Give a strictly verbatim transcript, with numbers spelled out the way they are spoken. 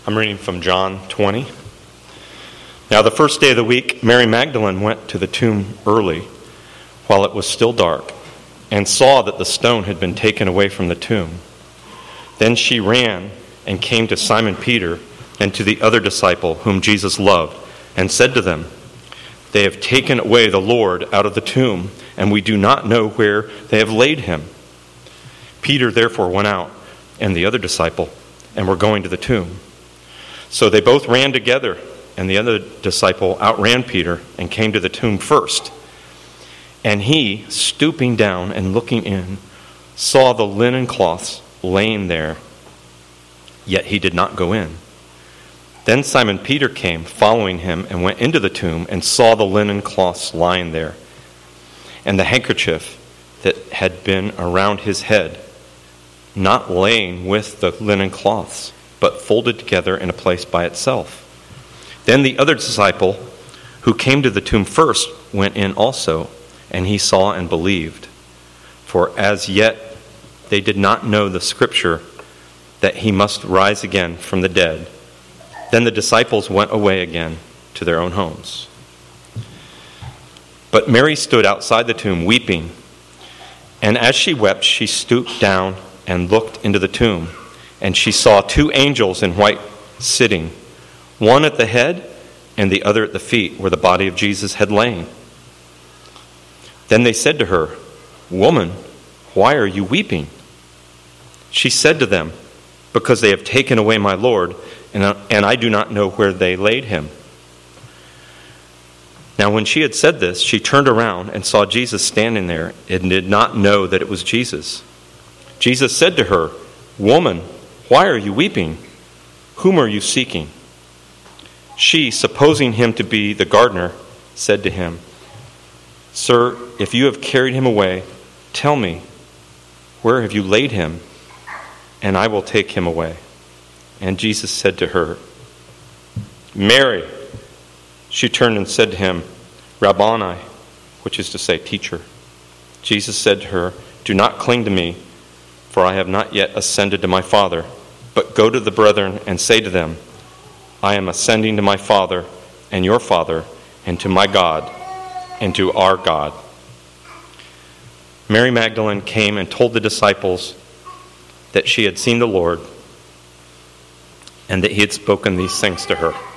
I'm reading from John twenty. Now the first day of the week, Mary Magdalene went to the tomb early, while it was still dark, and saw that the stone had been taken away from the tomb. Then she ran and came to Simon Peter and to the other disciple whom Jesus loved, and said to them, "They have taken away the Lord out of the tomb, and we do not know where they have laid him." Peter therefore went out, and the other disciple, and were going to the tomb. So they both ran together, and the other disciple outran Peter and came to the tomb first. And he, stooping down and looking in, saw the linen cloths laying there, yet he did not go in. Then Simon Peter came, following him, and went into the tomb and saw the linen cloths lying there, and the handkerchief that had been around his head, not laying with the linen cloths, but folded together in a place by itself. Then the other disciple, who came to the tomb first, went in also, and he saw and believed. For as yet they did not know the scripture that he must rise again from the dead. Then the disciples went away again to their own homes. But Mary stood outside the tomb weeping, and as she wept, she stooped down and looked into the tomb. And she saw two angels in white sitting, one at the head and the other at the feet, where the body of Jesus had lain. Then they said to her, "Woman, why are you weeping?" She said to them, "Because they have taken away my Lord, and, and I do not know where they laid him." Now when she had said this, she turned around and saw Jesus standing there, and did not know that it was Jesus. Jesus said to her, "Woman, why are you weeping? Whom are you seeking?" She, supposing him to be the gardener, said to him, "Sir, if you have carried him away, tell me, where have you laid him? And I will take him away." And Jesus said to her, "Mary." She turned and said to him, "Rabboni," which is to say, teacher. Jesus said to her, "Do not cling to me, for I have not yet ascended to my Father. But go to the brethren and say to them, I am ascending to my Father and your Father, and to my God and to our God." Mary Magdalene came and told the disciples that she had seen the Lord, and that he had spoken these things to her.